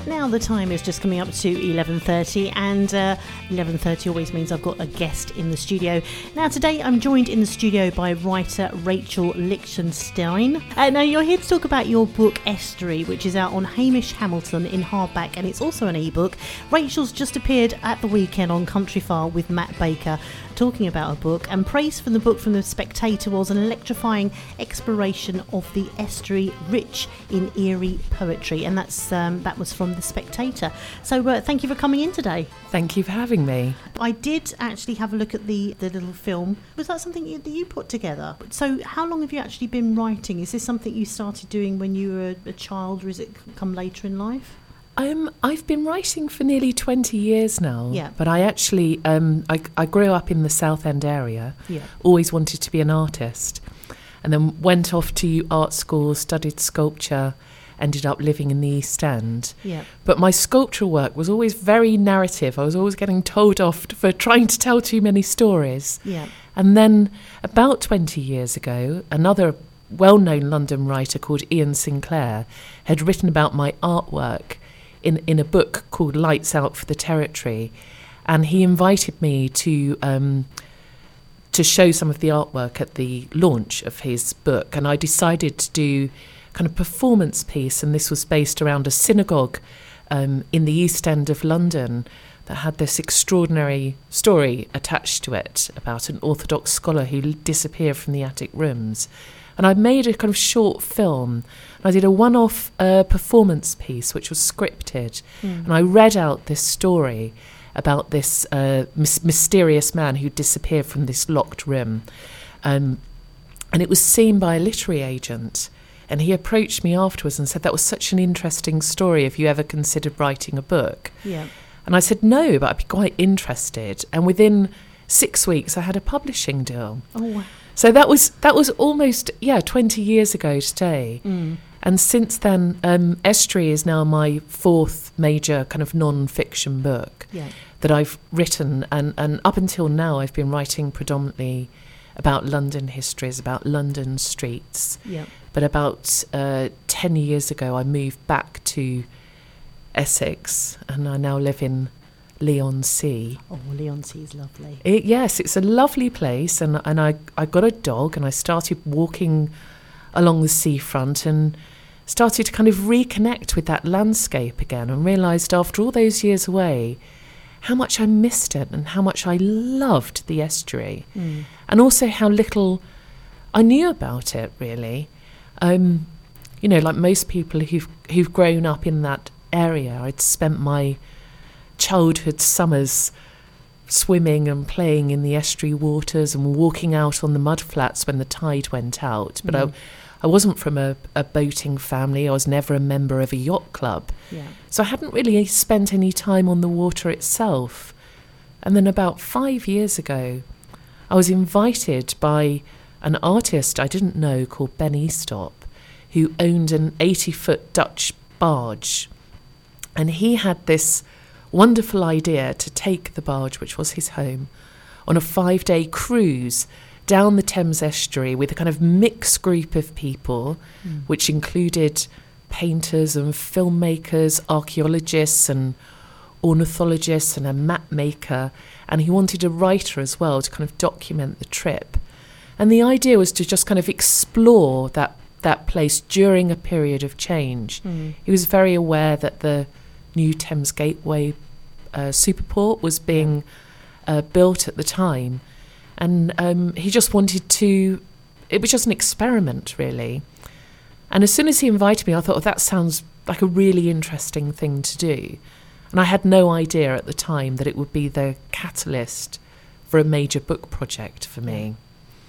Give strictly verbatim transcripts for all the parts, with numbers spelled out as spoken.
Now the time is just coming up to eleven thirty, and uh, eleven thirty always means I've got a guest in the studio. Now today I'm joined in the studio by writer Rachel Lichtenstein. Uh, now you're here to talk about your book Estuary, which is out on Hamish Hamilton in hardback, and it's also an ebook. Rachel's just appeared at the weekend on Countryfile with Matt Baker talking about a book, and praise from the book from The Spectator was an electrifying exploration of the estuary rich in eerie poetry, and that's um, that was from The Spectator. So uh, thank you for coming in today. Thank you for having me. I did actually have a look at the, the little film. Was that something you, that you put together? So how long have you actually been writing? Is this something you started doing when you were a, a child, or has it come later in life? Um, I've been writing for nearly twenty years now, yeah. but I actually, um, I, I grew up in the South End area, yeah. always wanted to be an artist, and then went off to art school, studied sculpture, ended up living in the East End. Yeah. But my sculptural work was always very narrative. I was always getting told off for trying to tell too many stories. Yeah. And then about twenty years ago, another well-known London writer called Ian Sinclair had written about my artwork in in a book called Lights Out for the Territory, and he invited me to um, to show some of the artwork at the launch of his book, and I decided to do kind of performance piece, and this was based around a synagogue um, in the East End of London that had this extraordinary story attached to it about an Orthodox scholar who disappeared from the attic rooms. And I made a kind of short film. I did a one-off uh, performance piece, which was scripted. Mm. And I read out this story about this uh, mis- mysterious man who disappeared from this locked room. Um, and it was seen by a literary agent. And he approached me afterwards and said, that was such an interesting story. Have you ever considered writing a book? Yeah. And I said, no, but I'd be quite interested. And within six weeks, I had a publishing deal. Oh, wow. So that was that was almost, yeah, twenty years ago today. Mm. And since then, um, Estuary is now my fourth major kind of non-fiction book yeah. that I've written. And, and up until now, I've been writing predominantly about London histories, about London streets. Yeah. But about uh, ten years ago, I moved back to Essex, and I now live in Leigh-on-Sea. Oh, Leigh-on-Sea is lovely. It, yes, it's a lovely place, and and I, I got a dog, and I started walking along the seafront and started to kind of reconnect with that landscape again, and realised after all those years away how much I missed it and how much I loved the estuary, mm. and also how little I knew about it, really. Um, you know, like most people who've who've grown up in that area, I'd spent my childhood summers swimming and playing in the estuary waters and walking out on the mud flats when the tide went out. But mm. I, I wasn't from a, a boating family. I was never a member of a yacht club. Yeah. So I hadn't really spent any time on the water itself. And then about five years ago, I was invited by an artist I didn't know called Ben Eastop, who owned an eighty-foot Dutch barge. And he had this wonderful idea to take the barge, which was his home, on a five-day cruise down the Thames estuary with a kind of mixed group of people, mm. which included painters and filmmakers, archaeologists and ornithologists and a map maker. And he wanted a writer as well to kind of document the trip. And the idea was to just kind of explore that, that place during a period of change. Mm. He was very aware that the new Thames Gateway uh, superport was being uh, built at the time, and um, he just wanted to, it was just an experiment really. And as soon as he invited me, I thought, oh, that sounds like a really interesting thing to do. And I had no idea at the time that it would be the catalyst for a major book project for me.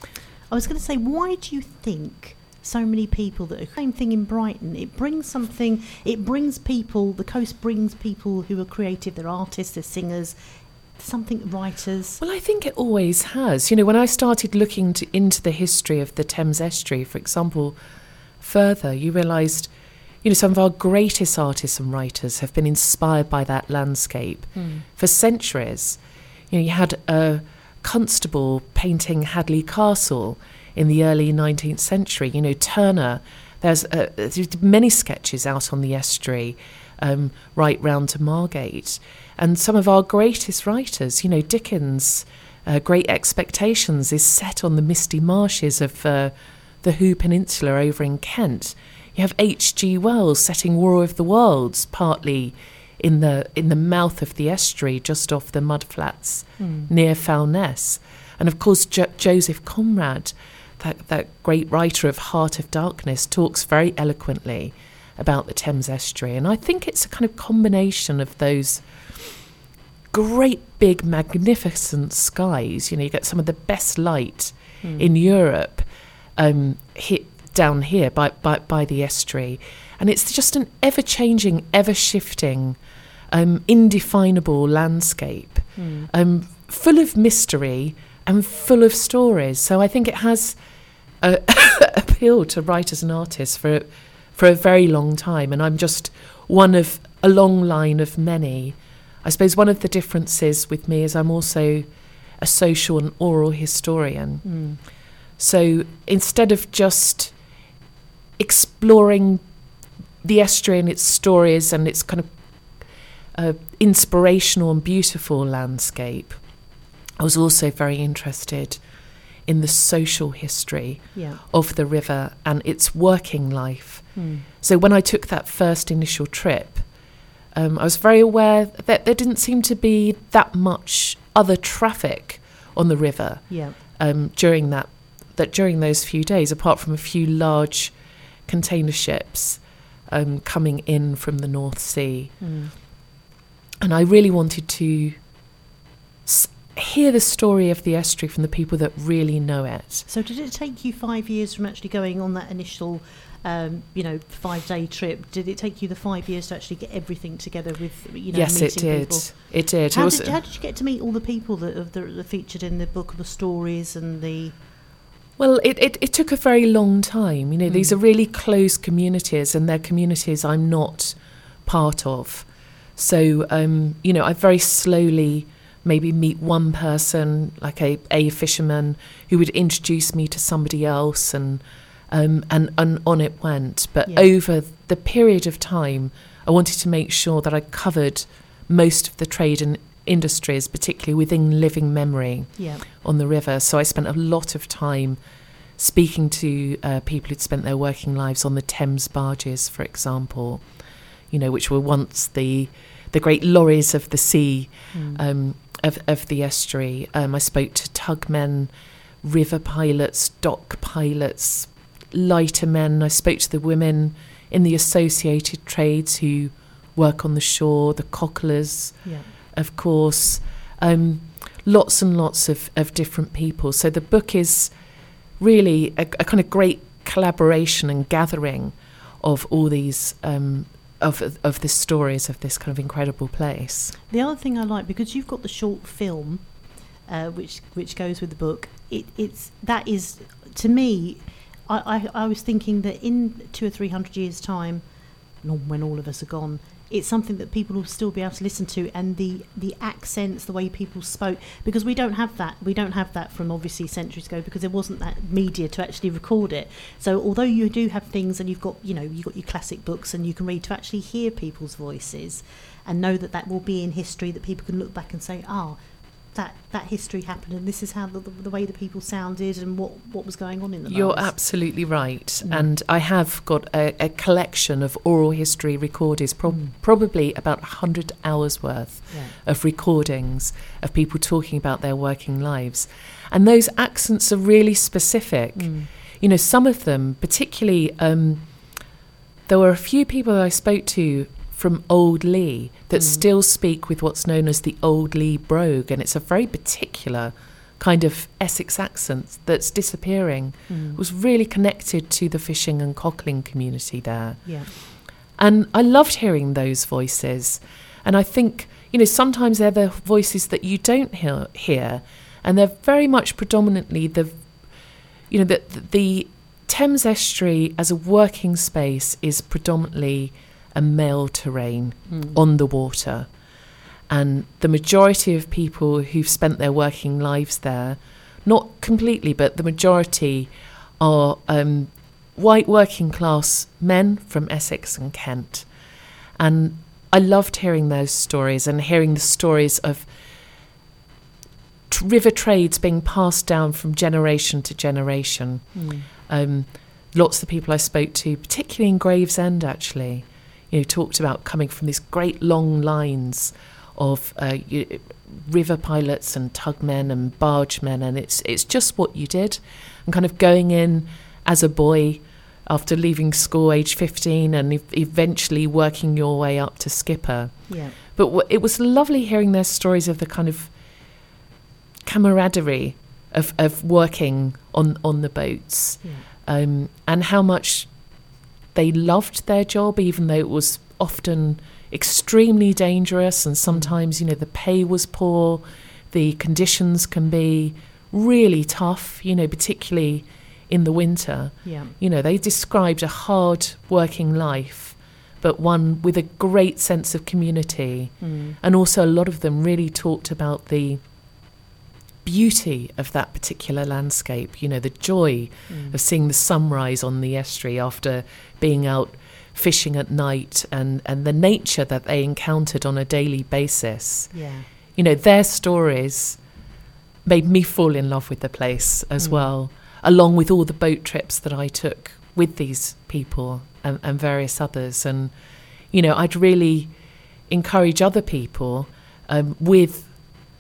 I was going to say, why do you think so many people that are same thing in Brighton? It brings something, it brings people, the coast brings people who are creative, they're artists, they're singers, something writers. Well, I think it always has. You know, when I started looking to, into the history of the Thames estuary, for example, further, you realised, you know, some of our greatest artists and writers have been inspired by that landscape mm. for centuries. You know, you had a Constable painting Hadley Castle in the early nineteenth century. You know, Turner There's, uh, there's many sketches out on the estuary, um, right round to Margate. And some of our greatest writers, you know, Dickens, uh, Great Expectations is set on the misty marshes of uh, the Hoo Peninsula over in Kent. You have H G Wells setting War of the Worlds partly in the in the mouth of the estuary, just off the mudflats mm. near Foulness. And of course, jo- Joseph Conrad, that, that great writer of Heart of Darkness, talks very eloquently about the Thames estuary. And I think it's a kind of combination of those great big magnificent skies. You know, you get some of the best light mm. in Europe um, hit down here by, by, by the estuary. And it's just an ever-changing, ever-shifting, um, indefinable landscape, mm. um, full of mystery and full of stories. So I think it has uh, appealed to writers and artists for for a very long time. And I'm just one of a long line of many. I suppose one of the differences with me is I'm also a social and oral historian. Mm. So instead of just exploring the estuary and its stories and its kind of uh, inspirational and beautiful landscape, I was also very interested in the social history yeah. of the river and its working life. Mm. So when I took that first initial trip, um, I was very aware that there didn't seem to be that much other traffic on the river yeah. um, during that that during those few days, apart from a few large container ships um, coming in from the North Sea. Mm. And I really wanted to s- hear the story of the estuary from the people that really know it. So did it take you five years from actually going on that initial, um, you know, five-day trip? Did it take you the five years to actually get everything together with, you know, yes, meeting it did. people? It did. How, it was, did. how did you get to meet all the people that, that are featured in the book, the stories and the... Well, it, it, it took a very long time. You know, mm. these are really close communities, and they're communities I'm not part of. So, um, you know, I very slowly maybe meet one person, like a, a fisherman, who would introduce me to somebody else, and um, and, and on it went. But yeah. over the period of time, I wanted to make sure that I covered most of the trade and industries, particularly within living memory yeah. on the river. So I spent a lot of time speaking to uh, people who'd spent their working lives on the Thames barges, for example, you know, which were once the the great lorries of the sea, mm. um, of, of the estuary. Um, I spoke to tugmen, river pilots, dock pilots, lightermen. I spoke to the women in the associated trades who work on the shore, the cocklers, yeah. of course, um, lots and lots of, of different people. So the book is really a, a kind of great collaboration and gathering of all these um, of of the stories of this kind of incredible place. The other thing I like, because you've got the short film, uh, which which goes with the book. It it's that is to me. I, I, I was thinking that in two or three hundred years' time, when all of us are gone, it's something that people will still be able to listen to, and the, the accents, the way people spoke, because we don't have that. We don't have that from obviously centuries ago, because there wasn't that media to actually record it. So although you do have things, and you've got, you know, you've got your classic books and you can read, to actually hear people's voices and know that that will be in history, that people can look back and say, ah, oh, that that history happened, and this is how the, the, the way the people sounded and what, what was going on in the You're lives. Absolutely right. Mm. And I have got a, a collection of oral history recordings, pro- mm. probably about one hundred hours worth yeah. of recordings of people talking about their working lives. And those accents are really specific. Mm. You know, some of them, particularly, um, there were a few people that I spoke to from Old Lee that mm. still speak with what's known as the Old Lee brogue, and it's a very particular kind of Essex accent that's disappearing. Mm. It was really connected to the fishing and cockling community there. Yeah. And I loved hearing those voices. And I think, you know, sometimes they're the voices that you don't hear, hear and they're very much predominantly the, you know, the, the Thames estuary as a working space is predominantly a male terrain mm. on the water, and the majority of people who've spent their working lives there, not completely, but the majority are um, white working class men from Essex and Kent. And I loved hearing those stories and hearing the stories of t- river trades being passed down from generation to generation. Mm. Um, lots of the people I spoke to, particularly in Gravesend actually, you know, talked about coming from these great long lines of uh, you, river pilots and tugmen and bargemen, and it's it's just what you did, and kind of going in as a boy after leaving school age fifteen and e- eventually working your way up to skipper. Yeah. But w- it was lovely hearing their stories of the kind of camaraderie of, of working on, on the boats, yeah. um, and how much they loved their job, even though it was often extremely dangerous, and sometimes, you know, the pay was poor, the conditions can be really tough, you know, particularly in the winter. Yeah. You know, they described a hard working life, but one with a great sense of community. Mm. And also a lot of them really talked about the beauty of that particular landscape, you know, the joy mm. of seeing the sunrise on the estuary after being out fishing at night, and, and the nature that they encountered on a daily basis. Yeah. You know, their stories made me fall in love with the place as mm. well, along with all the boat trips that I took with these people and, and various others. And, you know, I'd really encourage other people um, with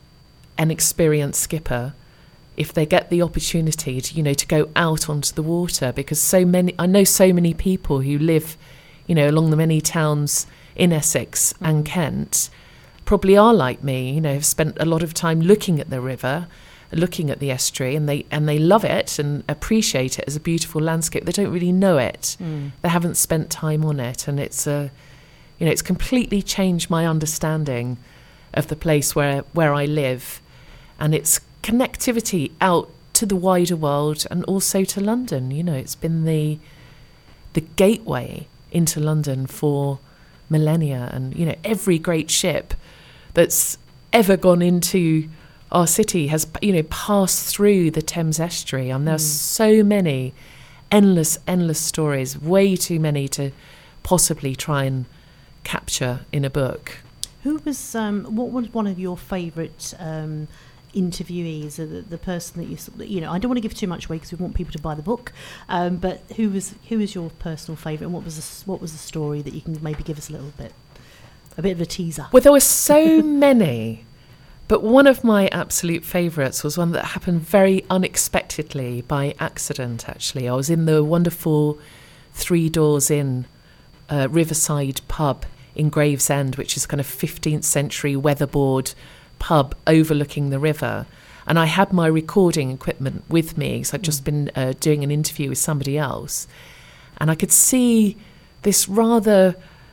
an experienced skipper, if they get the opportunity to, you know, to go out onto the water, because so many, I know so many people who live, you know, along the many towns in Essex mm. and Kent, probably are like me, you know, have spent a lot of time looking at the river, looking at the estuary, and they and they love it and appreciate it as a beautiful landscape. They don't really know it. Mm. They haven't spent time on it, and it's a, you know, it's completely changed my understanding of the place where where I live, and its connectivity out to the wider world and also to London. You know, it's been the the gateway into London for millennia, and, you know, every great ship that's ever gone into our city has, you know, passed through the Thames estuary. And there's mm. so many endless, endless stories, way too many to possibly try and capture in a book. Who was, um, what was one of your favourite um, interviewees, or the, the person that you, you know, I don't want to give too much away because we want people to buy the book, um, but who was who was your personal favourite, and what was the, what was the story that you can maybe give us a little bit, a bit of a teaser? Well, there were so many, but one of my absolute favourites was one that happened very unexpectedly by accident, actually. I was in the wonderful Three Doors Inn uh, Riverside pub in Gravesend, which is kind of fifteenth century weatherboard pub overlooking the river, and I had my recording equipment with me, so I'd just been uh, doing an interview with somebody else, and I could see this rather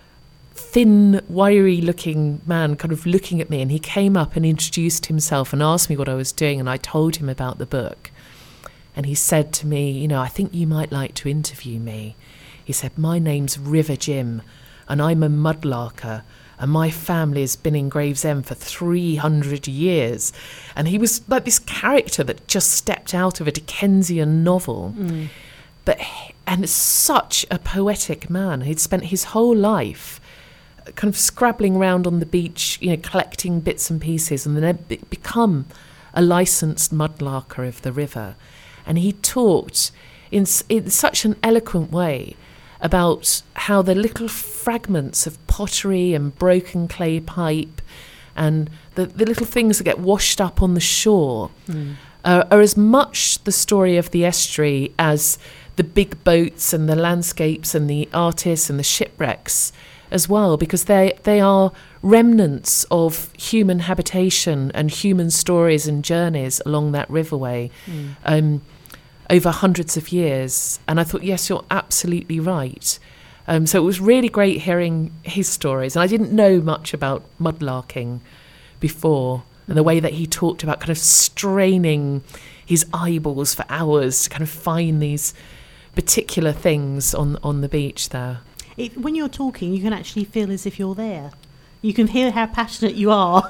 thin, wiry looking man kind of looking at me, and he came up and introduced himself and asked me what I was doing, and I told him about the book, and he said to me, you know, I think you might like to interview me. He said, my name's River Jim, and I'm a mudlarker, and my family has been in Gravesend for three hundred years. And he was like this character that just stepped out of a Dickensian novel. Mm. But and such a poetic man. He'd spent his whole life kind of scrabbling around on the beach, you know, collecting bits and pieces, and then become a licensed mudlarker of the river. And he talked in, in such an eloquent way about how the little fragments of pottery and broken clay pipe and the, the little things that get washed up on the shore mm. are, are as much the story of the estuary as the big boats and the landscapes and the artists and the shipwrecks as well, because they they are remnants of human habitation and human stories and journeys along that riverway. Mm. Um, over hundreds of years. And I thought, yes, you're absolutely right. Um, so it was really great hearing his stories. And I didn't know much about mudlarking before, and the way that he talked about kind of straining his eyeballs for hours to kind of find these particular things on, on the beach there. It, when you're talking, you can actually feel as if you're there. You can hear how passionate you are.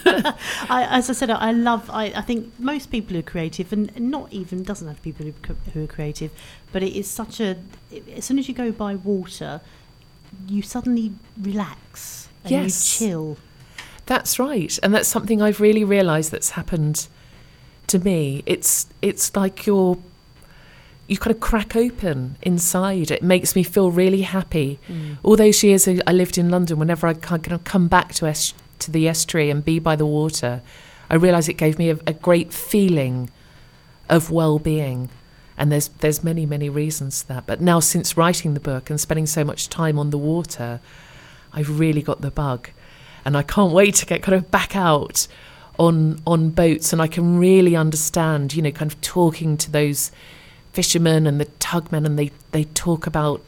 I, as I said, I love, I, I think most people who are creative, and not even, doesn't have people who, who are creative, but it is such a, as soon as you go by water, you suddenly relax and yes. you chill. That's right. And that's something I've really realised that's happened to me. It's it's like you're, you kind of crack open inside. It makes me feel really happy. Mm. All those years I lived in London, whenever I kind of come back to est- to the estuary and be by the water, I realise it gave me a, a great feeling of well-being. And there's there's many, many reasons for that. But now, since writing the book and spending so much time on the water, I've really got the bug. And I can't wait to get kind of back out on on boats, and I can really understand, you know, kind of talking to those fishermen and the tugmen, and they, they talk about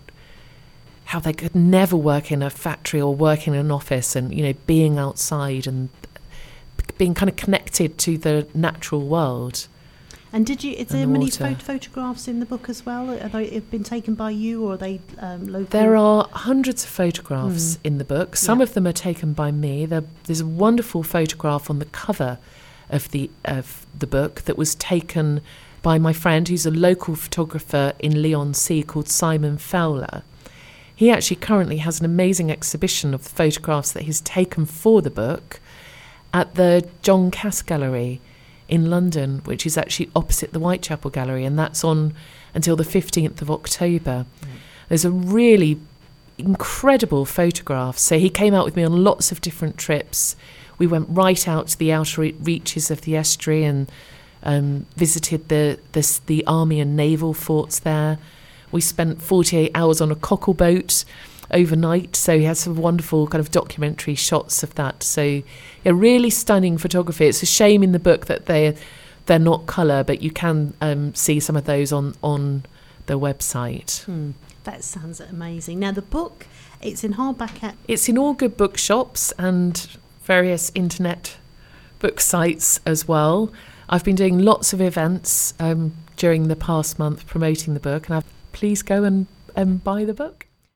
how they could never work in a factory or work in an office, and, you know, being outside and being kind of connected to the natural world. And did you? Is there the many water. pho- photographs in the book as well? Are they have been taken by you, or are they um, local? There are hundreds of photographs mm. in the book. Some yeah. of them are taken by me. There, there's a wonderful photograph on the cover of the of the book that was taken by my friend, who's a local photographer in Leigh-on-Sea called Simon Fowler. He actually currently has an amazing exhibition of the photographs that he's taken for the book at the John Cass Gallery in London, which is actually opposite the Whitechapel Gallery, and that's on until the fifteenth of October. Mm. There's a really incredible photograph. So he came out with me on lots of different trips. We went right out to the outer re- reaches of the estuary and um, visited the, the the army and naval forts there. We spent forty-eight hours on a cockle boat overnight, so he has some wonderful kind of documentary shots of that. So yeah, really stunning photography. It's a shame in the book that they're they're not colour, but you can um, see some of those on on the website. Hmm. That sounds amazing. Now the book, it's in hardback at... It's in all good bookshops and various internet book sites as well. I've been doing lots of events um, during the past month promoting the book, and I've, please go and um, buy the book.